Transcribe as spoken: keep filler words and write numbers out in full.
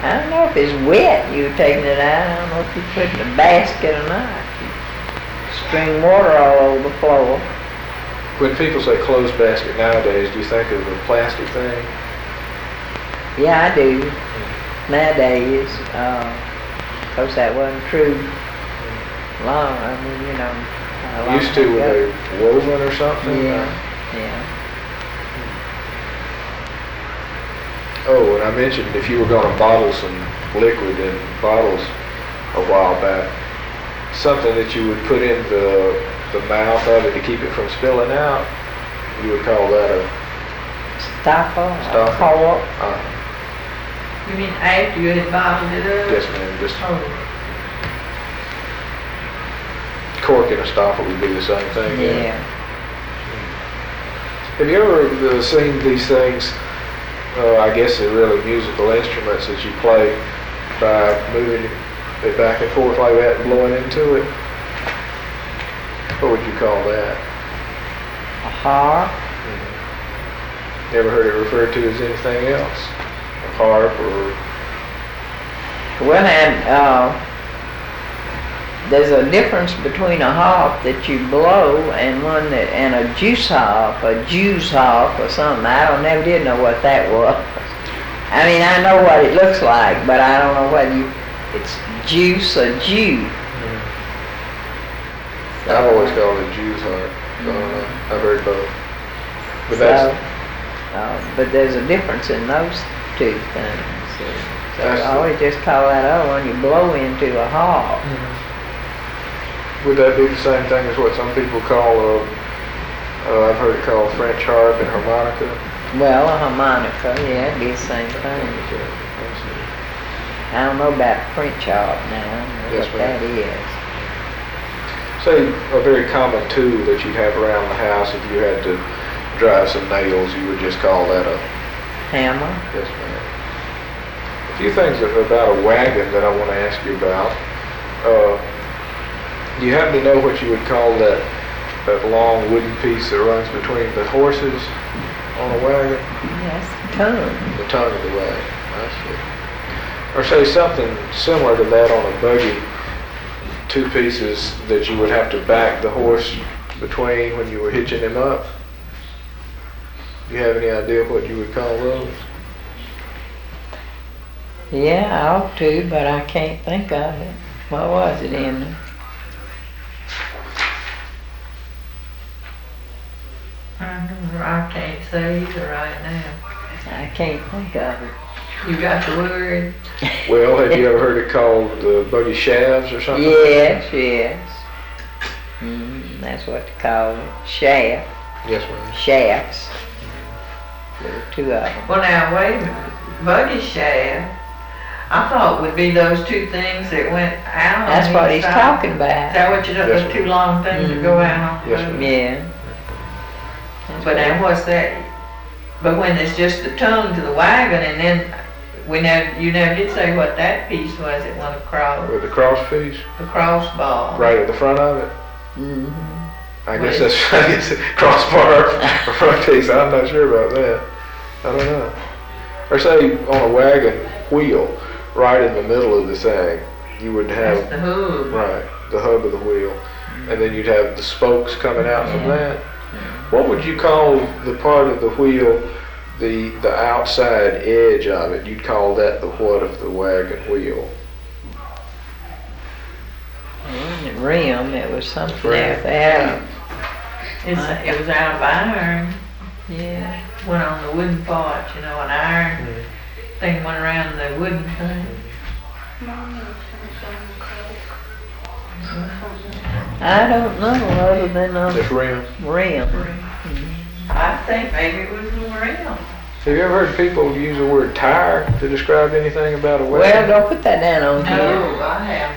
I don't know if it's wet you were taking it out. I don't know if you put it in a basket or not. String water all over the floor. When people say clothes basket nowadays, do you think of a plastic thing? Yeah, I do. Nowadays, uh, of course that wasn't true long, I mean, you know. a long Used to time when ago. they woven or something? Yeah, yeah. Oh, and I mentioned if you were going to bottle some liquid in bottles a while back, something that you would put in the, the mouth of it to keep it from spilling out, you would call that a Stopper, a stopper? cork. Uh, You mean after you had bottled it up? yes, ma'am. Just Oh, cork and a stopper would be the same thing. Yeah. Have you ever uh, seen these things? Uh, I guess they're really musical instruments that you play by moving it back and forth like that and blowing into it. What would you call that? A harp. Never heard it referred to as anything else? A harp or... Well, and, uh, there's a difference between a harp that you blow and one that, and a juice harp, a Jew's harp or something. I don't never did know what that was. I mean, I know what it looks like, but I don't know whether you, it's juice or Jew. Mm-hmm. I've always called it Jew's harp. So, uh, I've heard both. But So, that's... uh, but there's a difference in those two things. So, so That's I the- always just call that other one you blow into a harp. Would that be the same thing as what some people call, uh, uh, I've heard it called French harp and harmonica? Well, a harmonica, yeah, it'd be the same thing. I don't know about French harp now, I don't know Yes, what ma'am. that is. Say a very common tool that you'd have around the house if you had to drive some nails, you would just call that a... Hammer. Yes, ma'am. A few things about a wagon that I want to ask you about. Uh, do you happen to know what you would call that, that long wooden piece that runs between the horses on a wagon? That's the tongue. The tongue of the wagon. I see. Or say something similar to that on a buggy, two pieces that you would have to back the horse between when you were hitching him up. Do you have any idea what you would call those? Yeah, I ought to, but I can't think of it. What was it in? I don't- I can't say either right now. I can't think of it. You got the word? Well, have you ever heard it called uh, buggy shafts or something? Yes, yes. Mm, that's what they call it. Shaft. Yes, ma'am. Shafts. There were two of them. Well, now, wait a minute. Buggy shaft, I thought would be those two things that went out on That's each what he's side. talking Is about. that what you're, Yes, those two ma'am. long things that go out on the Yes, buggy? ma'am. Yeah. That's But what- now what's that? But when it's just the tongue to the wagon and then we never, you never did say what that piece was that went across, With the cross piece, the crossbar. right at the front of it. Mhm. I guess Right. that's I guess crossbar or front piece. I'm not sure about that. I don't know. Or say on a wagon wheel, right in the middle of the thing, you would That's have the hoof. right the hub of the wheel, and then you'd have the spokes coming out from that. What would you call the part of the wheel, the the outside edge of it? You'd call that the what of the wagon wheel? Well, the rim, it was something Rim. else. They had It's, it was out of iron. a, yeah. Went on the wooden part, you know, an iron thing went around the wooden thing. I don't know other than This a rim. rim. I think maybe it was the rim. Have you ever heard people use the word tire to describe anything about a wagon? Well, don't put that down on here. No, I have